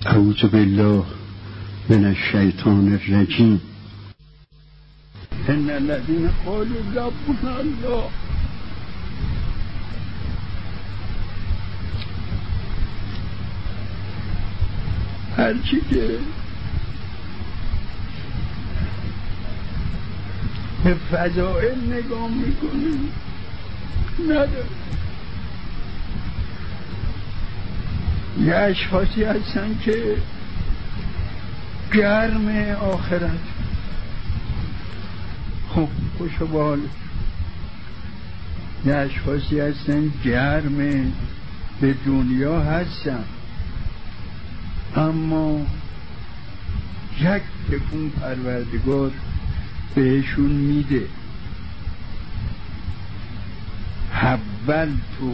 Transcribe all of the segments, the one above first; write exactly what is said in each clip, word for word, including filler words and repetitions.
اعوذ بالله من الشیطان الرجیم. ان الذين قالوا ربنا الله هرچی که به فضائل نگاه میکنیم نداره. یه اشخاصی هستن که گرم آخرت، خب خوش و بال. یه اشخاصی هستن گرم به دنیا هستن، اما یک تکون پروردگار بهشون میده. حولت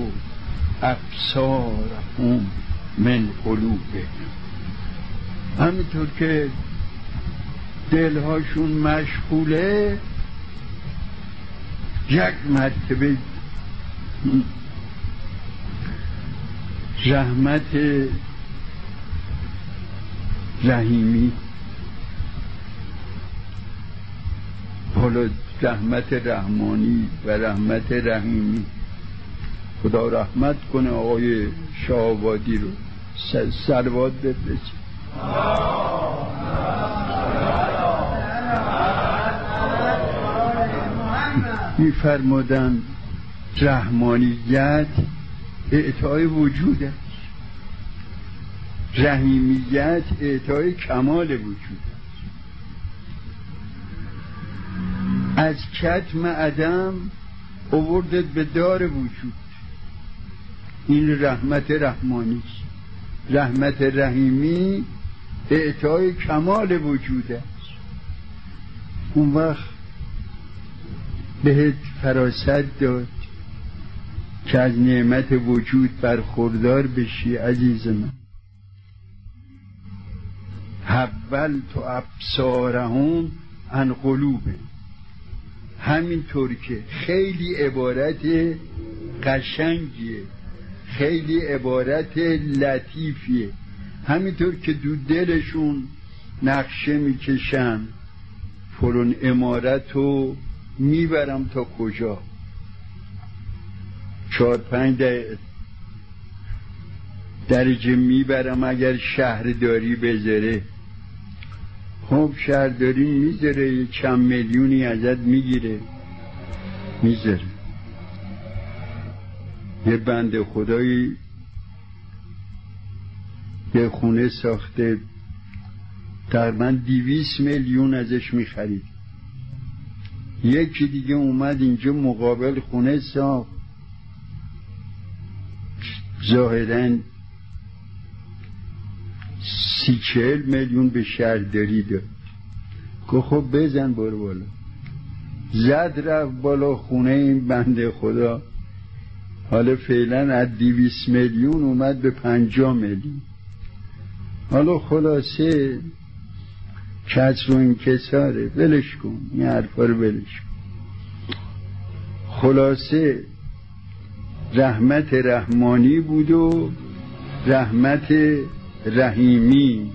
ابصارهم من قلوبهم، همینطور که دلهاشون مشغوله یک مرتبه رحمت رحیمی، حالا رحمت رحمانی و رحمت رحیمی، خدا رحمت کنه آقای شاه‌آبادی رو، صلوات بفرستید. می‌فرمودند رحمانیت اعطای وجود است، رحیمیت اعطای کمال وجود است. از کتم عدم آوردت به دار وجود. این رحمت رحمانی است. رحمت رحیمی اعطای کمال وجود است. اون وقت بهت فراست داد که از نعمت وجود برخوردار بشی. عزیز من، حولت ابصارهم عن قلوبهم، همینطور که خیلی عبارت قشنگیه، خیلی عبارت لطیفیه. همینطور که دو دلشون نقشه میکشن فلان عمارتو میبرم تا کجا، چهار پنج درجه میبرم اگر شهرداری بذاره. خب شهرداری میذاره، یه چند میلیونی ازت میگیره میذاره. یه بنده خدایی یه خونه ساخته، تقریبا دویست میلیون ازش میخرید. یکی دیگه اومد اینجا مقابل خونه ساخت، ظاهراً سی چهل میلیون به شهرداری داد. که خب بزن برو بالا. زد رفت بالا، خونه این بنده خدا حالا فعلا از دویست میلیون اومد به پنجاه میلیون. حالا خلاصه کسر و انکساره، ولش کن این حرفا رو، ولش کن. خلاصه رحمت رحمانی بود و رحمت رحیمی.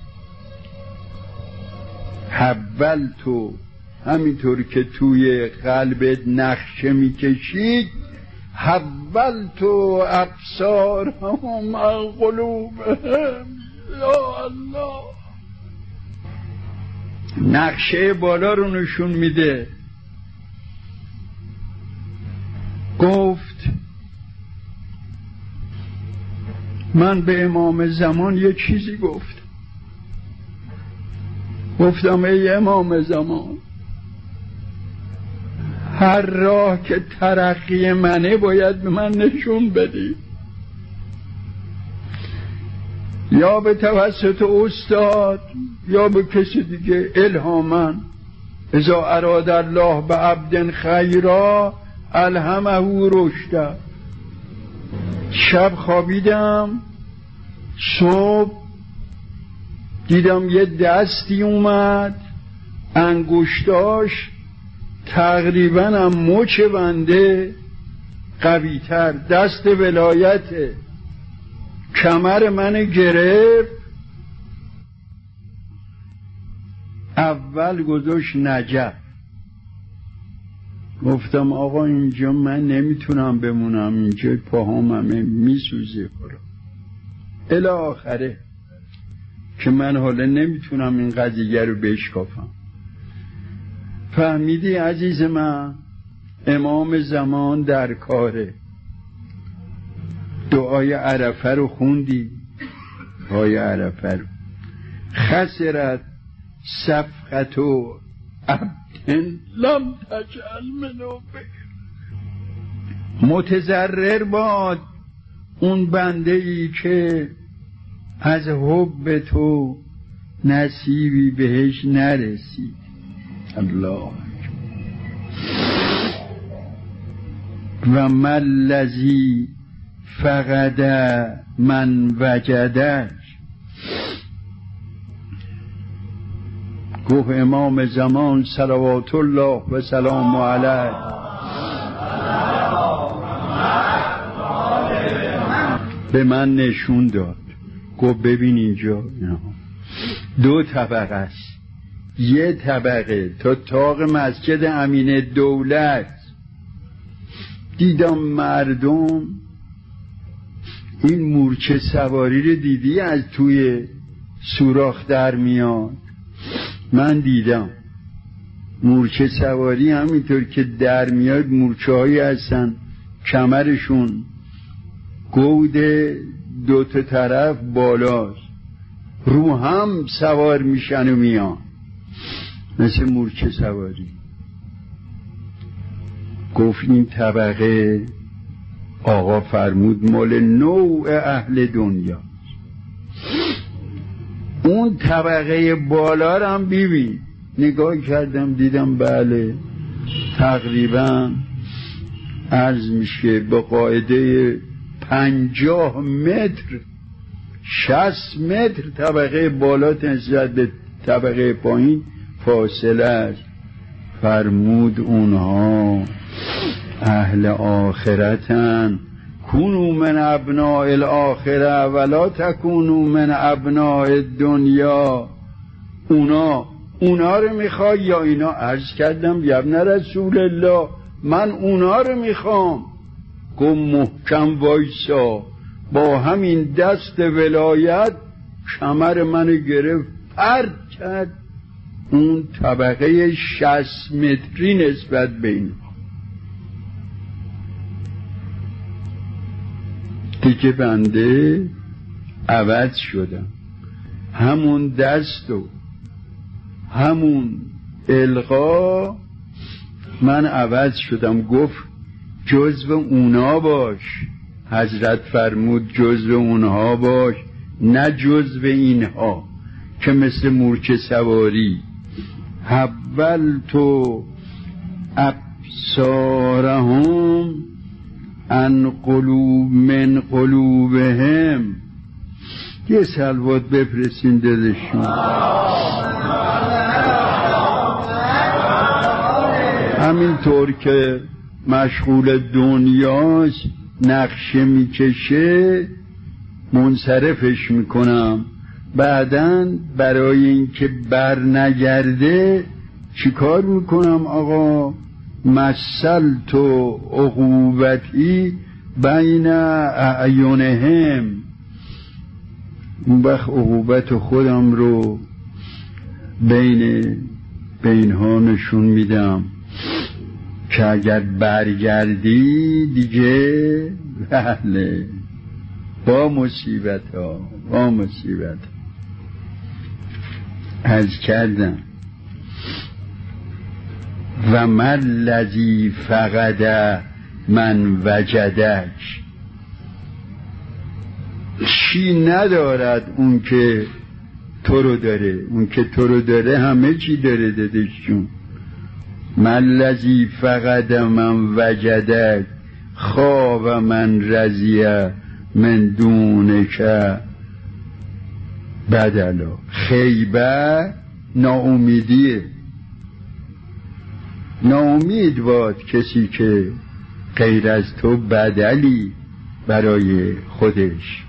حولت، همینطور که توی قلبت نقشه میکشید، حولت ابصارهم عن قلوبهم. یا الله، نقشه بالا رو نشون میده. گفت من به امام زمان یه چیزی گفت گفتم ای امام زمان، هر راه که ترقی منه باید به من نشون بدی، یا به توسط استاد یا به کسی دیگه الهاماً. اذا اراد الله به عبد خیرا الهمه رشدا. شب خوابیدم، صبح دیدم یه دستی اومد، انگشتاش تقریبا هم مچ بنده قوی تر، دست ولایته. کمر من گرفت، اول گذاشت نجف. گفتم آقا اینجا من نمیتونم بمونم، اینجا پاهام همه میسوزه الی آخره که من حالا نمیتونم این قضیه رو بشکافم. فهمیدی عزیز من؟ امام زمان در کاره. دعای عرفه رو خوندی؟ دعای عرفه رو خسرت صفقت و عبدن لم تجعل منو بگیر. متضرر باد اون بنده ای که از حب تو نصیبی بهش نرسید. الله. و من الذی فقد من وجدک. گفت امام زمان صلوات الله و سلام علیه به من نشون داد. گفت ببین اینجا دو طبقه است. یه طبقه تا طاق مسجد امین دولت دیدم مردم این مورچه سواری رو دیدی از توی سوراخ در میاد. من دیدم مورچه سواری همینطور که در میاد مورچه هایی هستن کمرشون گود دو تا طرف بالاست، رو هم سوار میشن و میان مثل مورچه سواری. گفت این طبقه آقا فرمود مال نوع اهل دنیا. اون طبقه بالا رو هم ببین. نگاه کردم دیدم بله تقریبا عرض میشه به قاعده پنجاه متر شصت متر طبقه بالا نسبت به طبقه پایین فاصله است. فرمود اونها اهل آخرتن، کونو من ابناء الاخره ولا تکونو من ابناء الدنیا. اونا اونا رو میخوای یا اینا؟ عرض کردم یا ابن رسول الله من اونا رو میخوام. گفت محکم وایسا. با همین دست ولایت کمر منو گرفت پرد کرد اون طبقه شصت متری نسبت به این. دیگه بنده عوض شدم. همون دست و همون القا من عوض شدم. گفت جزو اونا باش. حضرت فرمود جزو اونها باش نه جزو اینها که مثل مورچه سواری. حول تو ابصارهم ان قلوب من قلوبهم. یه صلوات بفرستین دلشون. همینطور که مشغول دنیاست نقشه میکشه منصرفش میکنم. بعداً برای اینکه بر نگرده چیکار میکنم آقا؟ مثلت عقوبتی بین اعینهم. اون وقت عقوبت خودم رو بین بینها نشون میدم که اگر برگردی دیگه بله با مصیبت ها با مصیبت از کردم. و من الذی فقد من وجدک. چی ندارد اون که تو رو داره؟ اون که تو رو داره همه چی داره دادشون. من الذی فقد من وجدک خواب من رضیه من دونک بدلا. خیبه ناامیدیه. ناامید باد کسی که غیر از تو بدلی برای خودش.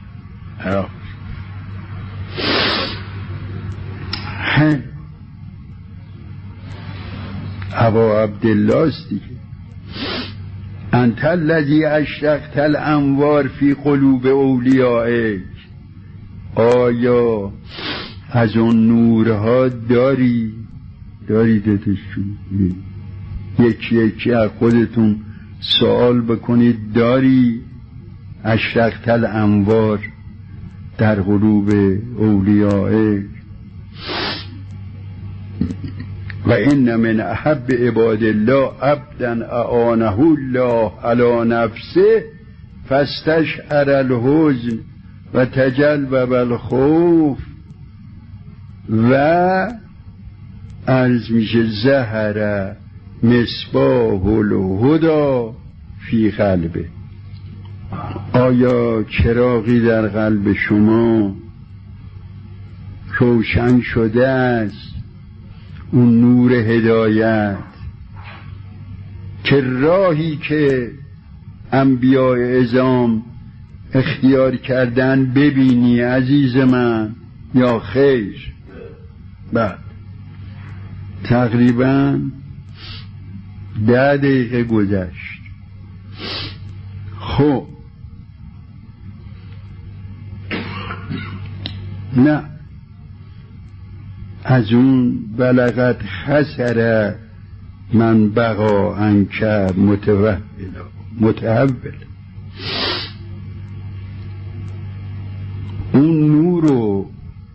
ابا عبدالله است دیگه. انت الذی اشرقت الانوار فی قلوب اولیائک. آیا از اون نورها داری داری دتشون؟ یکی یکی از خودتون سوال بکنید داری اشرقت الانوار در قلوب اولیائک؟ و این من احب عباد الله عبدا اعانه الله علی نفسه فاستشعر الحزن و تجلب الخوف و عرض میشه ظهر مصباح الهدی فی قلبه. آیا چراغی در قلب شما روشن شده است، اون نور هدایت که راهی که انبیاء اعظام اختیار کردن ببینی عزیز من یا خیر؟ بعد تقریبا ده دقیقه گذشت. خب نه از اون بلغت خسر من بقا انکر متوهل متحول. اون نورو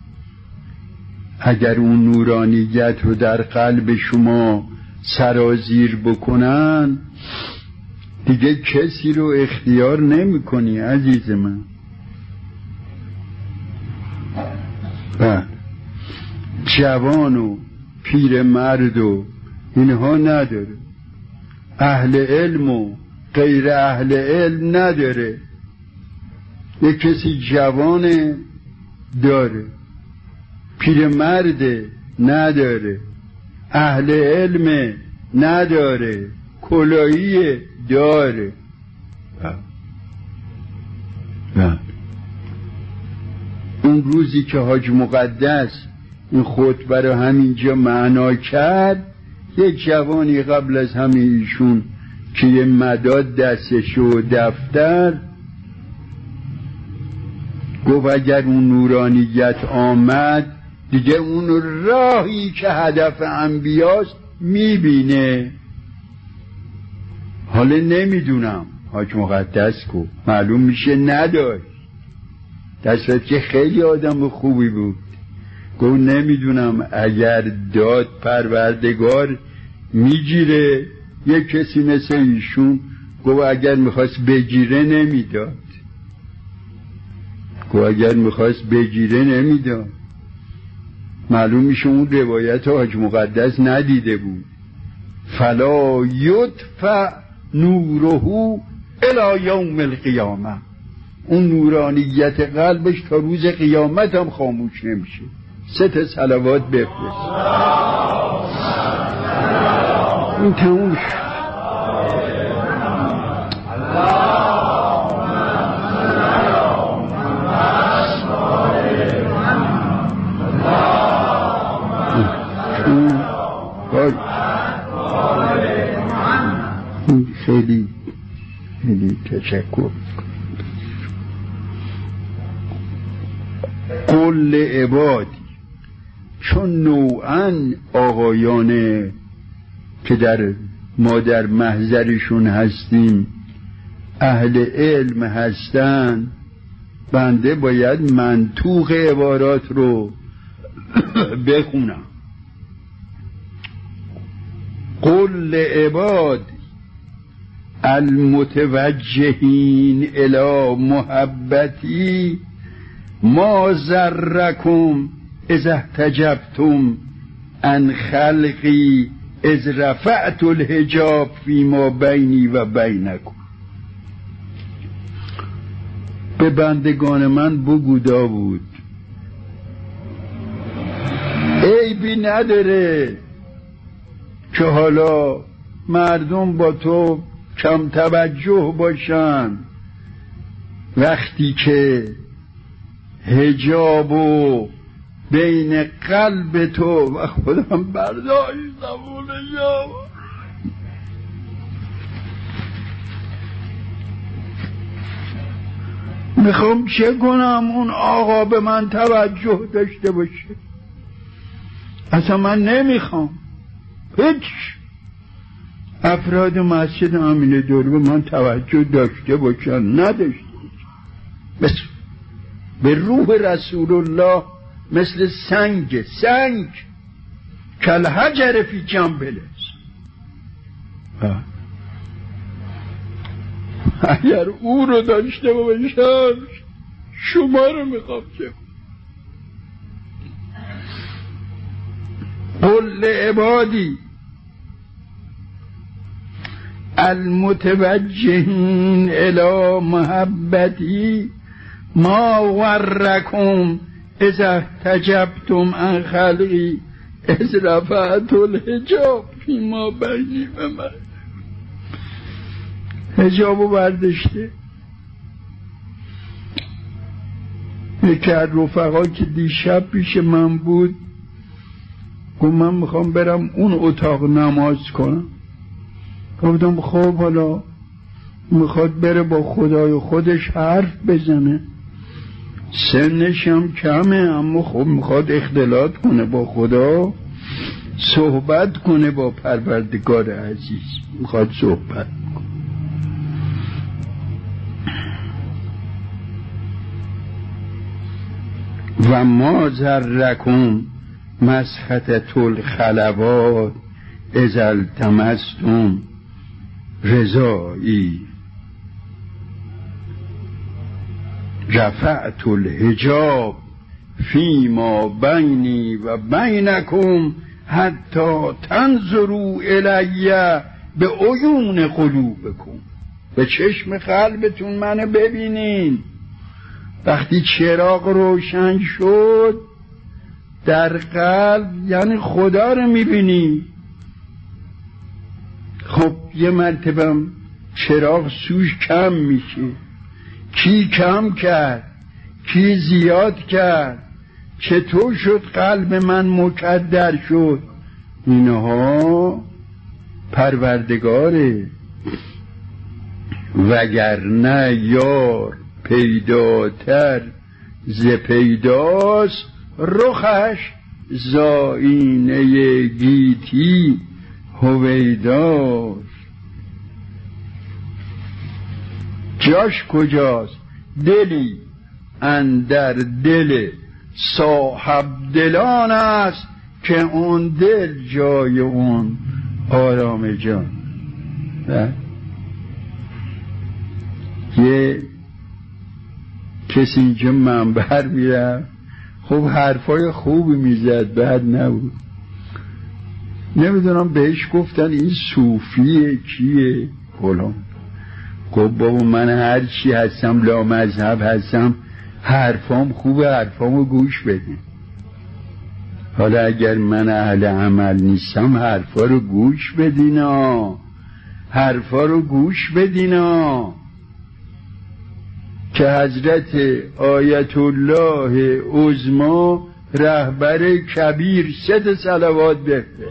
اگر اون نورانیت رو در قلب شما سرازیر بکنن دیگه کسی رو اختیار نمی کنی عزیز من. بله جوان و پیر مرد و اینها نداره، اهل علم و غیر اهل علم نداره. یک کسی جوانه داره، پیر مرد نداره، اهل علم نداره، کلاهی داره. نه. اون روزی که حاج مقدس این خطبه رو همینجا معنا کرد، یک جوانی قبل از همه ایشون که یه مداد دستش و دفتر گفت اگر اون نورانیت آمد دیگه اون راهی که هدف انبیاست میبینه. حالا نمیدونم حاج مقدس کو معلوم میشه نداشت، دستت که خیلی آدم خوبی بود. گفت نمیدونم اگر داد پروردگار میگیره. یک کسی مثل ایشون گفت اگر میخواست بگیره نمیداد. گفت اگر میخواست بگیره نمیداد. معلوم میشه اون روایت حاج مقدس ندیده بود. فلا یطفأ نوره الی یوم القیامه. اون نورانیت قلبش تا روز قیامت هم خاموش نمیشه. سه تا صلوات بفرست. این تموم شد. خیلی خیلی تشکر. قل عبادی، چون نوعاً آقایانه که در ما در محضرشون هستیم اهل علم هستن، بنده باید منطوق عبارات رو بخونم. قل عباد المتوجهین الی محبتی ما ذرکم اذا احتجبتم عن خلقی اذ رفعت الحجاب فیما بینی و بینکم. به بندگان من بگو داوود عیبی نداره که حالا مردم با تو کم توجه باشن وقتی که حجابو بین قلب تو و خودم برداشتم اونجا میخوام چه کنم اون آقا به من توجه داشته باشه؟ اصلا من نمیخوام هیچ افراد مسجد امین دوری به من توجه داشته باشن نداشته باشن. به روح رسول الله مثل سنگ سنگ کل حجر فی جنبلس. اگر او رو داشته باشم شما رو میخوام چه قل لعبادی المتوجهین الی محبتی ما ورکم اذا احتجبتم عن خلقی اذ رفعت الحجاب فیما بینی و من. حجابو برداشته. یکی از رفقا که دیشب پیش من بود گفت من میخوام برم اون اتاق نماز کنم. گفتم خب حالا میخواد بره با خدای خودش حرف بزنه، سنش هم کمه اما خب میخواد اختلاط کنه با خدا، صحبت کنه با پروردگار عزیز، میخواد صحبت کنه. و ما ذرکم مسخطة الخلوات اذا التمستم رضایی رفعت الحجاب فیما بینی و بینکم حتی تنظروا الی به عیون قلوبکم. به چشم قلبتون منو ببینین. وقتی چراغ روشن شد در قلب یعنی خدا رو میبینی. خب یه مرتبه چراغ سوش کم میشه، کی کم کرد کی زیاد کرد، چطور شد قلب من مکدر شد؟ اینها پروردگاره. وگرنه یار پیداتر ز پیداست رخش زاینه گیتی هویداست. جاش کجاست؟ دلی اندر دل صاحب دلان است که اون دل جای اون آرام جان. یه کسی اینجا منبر میرم خب حرفای خوبی میزد، بعد نبود. نمیدونم بهش گفتن این صوفیه کیه فلان. خب بابا من هر چی هستم لا مذهب هستم، حرفام خوبه، حرفامو گوش بدین. حالا اگر من اهل عمل نیستم حرفا رو گوش بدینا، حرفا رو گوش بدینا که حضرت آیت الله عظمی رهبر کبیر ست صلوات بفته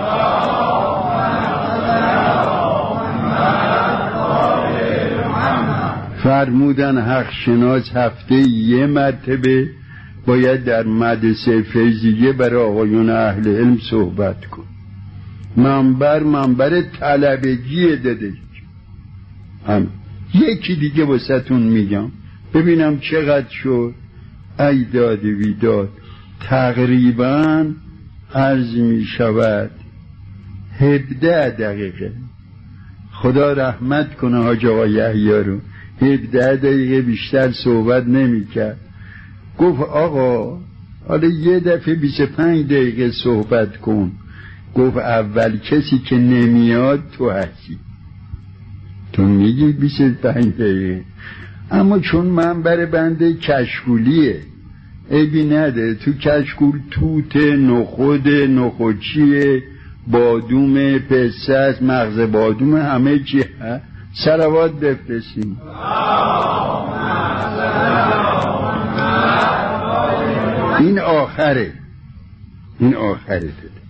فرمودن حق شناس هفته یه مرتبه باید در مدرسه فیضیه برای آقایون اهل علم صحبت کن. منبر منبر طلبگی داده. هم یکی دیگه واسهتون میگم ببینم چقدر شد. ای داد ویداد تقریبا عرض می شود هفده دقیقه. خدا رحمت کنه حاج آقا یحیی رو، هفده دقیقه بیشتر صحبت نمی کرد. گفت آقا حالا یه دفعه بیست و پنج دقیقه صحبت کن. گفت اول کسی که نمیاد تو هستی، تو میگی بیست و پنج دقیقه، اما چون منبر بنده کشکولیه عیبی نده. تو کشکول توت نخود نخودچیه بادوم پسته مغز بادوم همه چی هست. صلوات بفرستیم. این آخره، این آخره داده.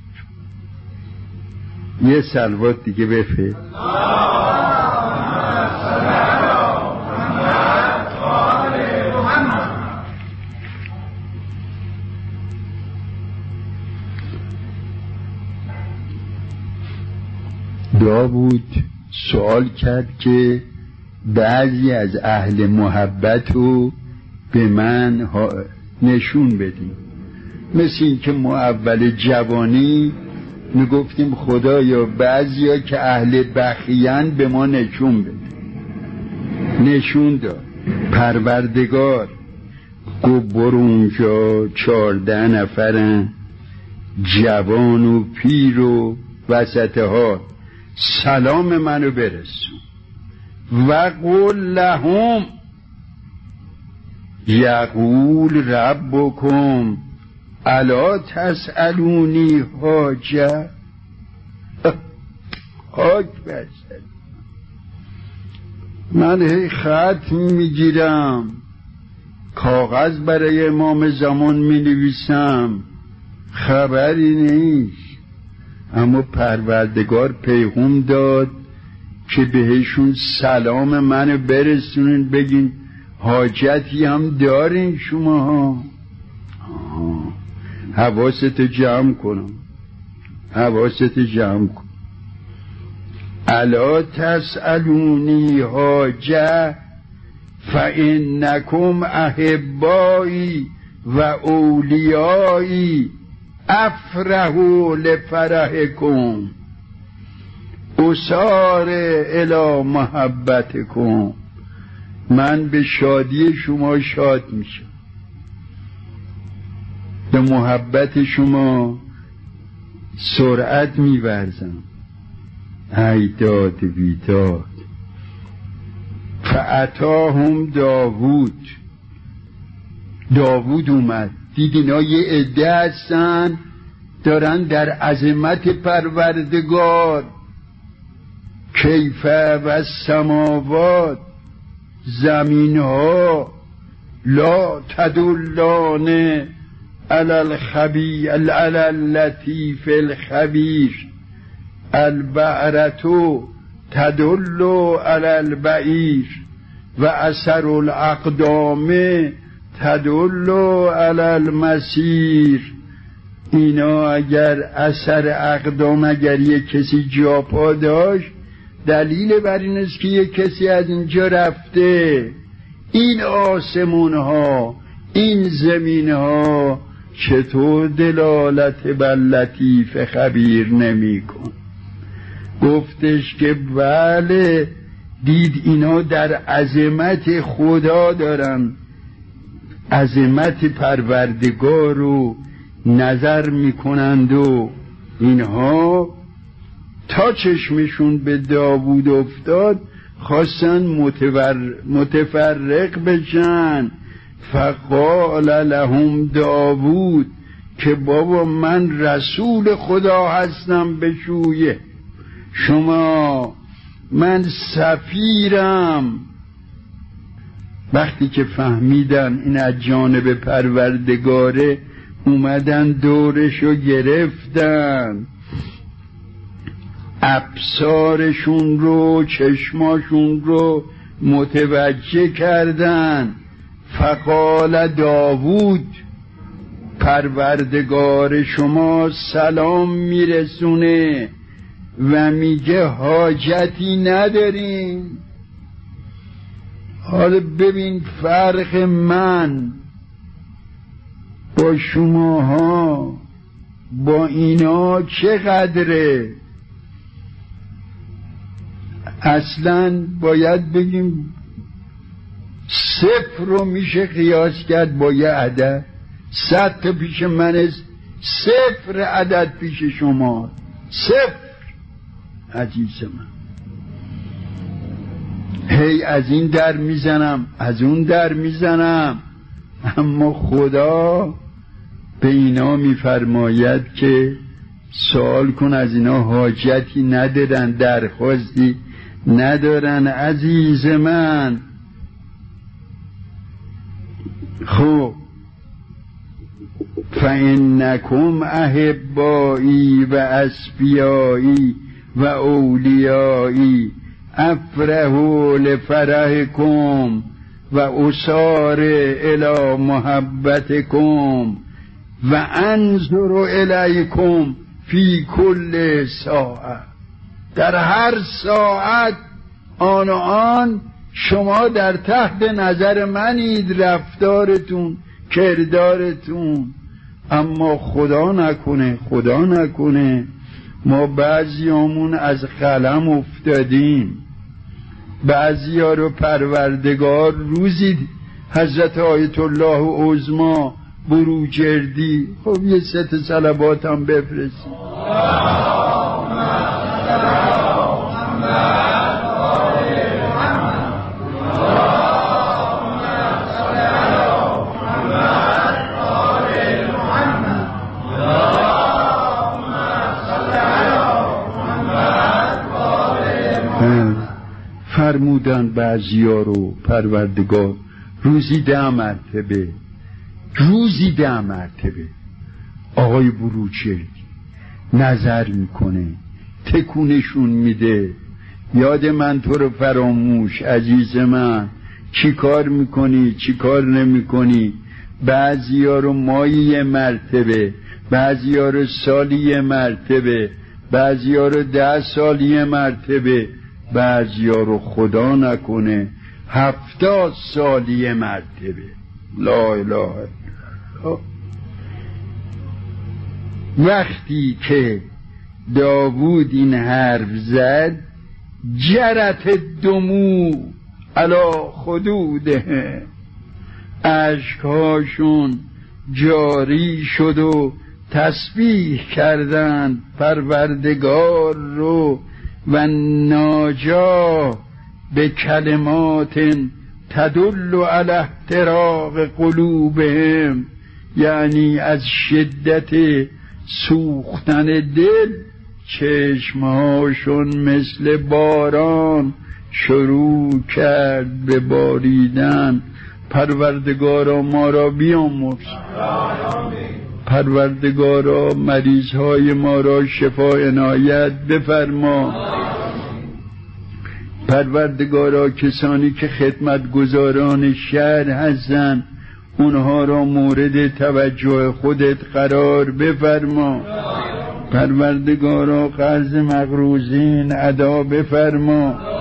یه صلوات دیگه بفرست. داوود سوال کرد که بعضی از اهل محبت رو به من نشون بدیم، مثل این که ما اول جوانی میگفتیم خدایا بعضی ها که اهل بخیان به ما نشون بده. نشون داد. پروردگار گفت برو اونجا چارده نفرن، جوان و پیر و وسطه ها، سلام منو برسون. و قل لهم یقول ربکم الا تسألونی حاجه. حاج بسد من هی خط میگیرم، کاغذ برای امام زمان می نویسم، خبری نیست. اما پروردگار پیغام داد که بهشون سلام منو برسونین، بگین حاجتی هم دارین شما ها. حواست جمع کنم، حواست جمع کن. الا تسألونی حاجه فإنکم احبایی و اولیایی افرحوا لفرحکم اسار الی محبتکم. من به شادی شما شاد میشم، به محبت شما سرعت میورزم. ای داد بیداد. فاتاهم داوود. داوود اومد، دید اینا یه عده هستن دارن در عظمت پروردگار، کیفه و سماوات، زمین ها لا تدلان علی الخبیر علی اللطیف الخبیر، البعرتو تدل علی البعیر و اثر الاقدام تدل علی المسیر. اینا اگر اثر اقدام، اگر یک کسی جا پا داشت، دلیل بر این است که یک کسی از اینجا رفته. این آسمون ها، این زمین ها چطور دلالت بر لطیف خبیر نمی کن؟ گفتش که بله، دید اینا در عظمت خدا دارن، عظمت پروردگار رو نظر میکنند و اینها تا چشمشون به داوود افتاد خواستن متفرق بشن. فقال لهم داوود که بابا من رسول خدا هستم بشویه شما، من سفیرم. وقتی که فهمیدن این از جانب پروردگاره، اومدن دورشو گرفتن، ابصارشون رو، چشماشون رو متوجه کردن. فقال داوود، پروردگار شما سلام میرسونه و میگه حاجتی نداریم. حالا ببین فرق من با شماها با اینا چقدره. اصلا باید بگیم صفر رو میشه قیاس کرد با یه عدد. صد تا پیش من، صفر عدد پیش شما، صفر. عزیز من، هی از این در میزنم از اون در میزنم، اما خدا به اینا میفرماید که سوال کن از اینا، حاجتی ندارن، درخواستی ندارن. عزیز من، خب فإنکم احبایی و اصفیایی و اولیایی افرحوا لفرحکم و اسار الی محبتکم و انظر الیکم فی کل ساعه. در هر ساعت آن و آن شما در تحت نظر منید، رفتارتون، کردارتون. اما خدا نکنه خدا نکنه ما بعضیامون از قلم افتادیم، بعضیا رو پروردگار روزی حضرت آیت الله عظما بروجردی خب یه ست صلوات هم بفرستیم. فرمودن بعضیا رو پروردگار روزی ده مرتبه روزی ده مرتبه آقای بروجردی نظر میکنه، تکونشون میده، یاد من تو رو فراموش عزیز من، چی کار میکنی چی کار نمیکنی. بعضیا رو مایی یه مرتبه، بعضیا رو سالی یه مرتبه، بعضیا رو ده سالی یه مرتبه، بعضیا رو خدا نکنه هفتاد سالی مرتبه. لا اله الا الله. وقتی که داوود این حرف زد جرت دموع علی خدوده، اشکهاشون جاری شد و تسبیح کردند پروردگار رو و ناجا به کلمات تدل علی احتراق قلوبهم، یعنی از شدت سوختن دل چشمهاشون مثل باران شروع کرد به باریدن. پروردگارا ما را بیامرز، پروردگارا مریضهای ما را شفا عنایت بفرما. پروردگارا کسانی که خدمتگزاران شهر هستند اونها را مورد توجه خودت قرار بفرما. پروردگارا قرض مقروضین ادا بفرما.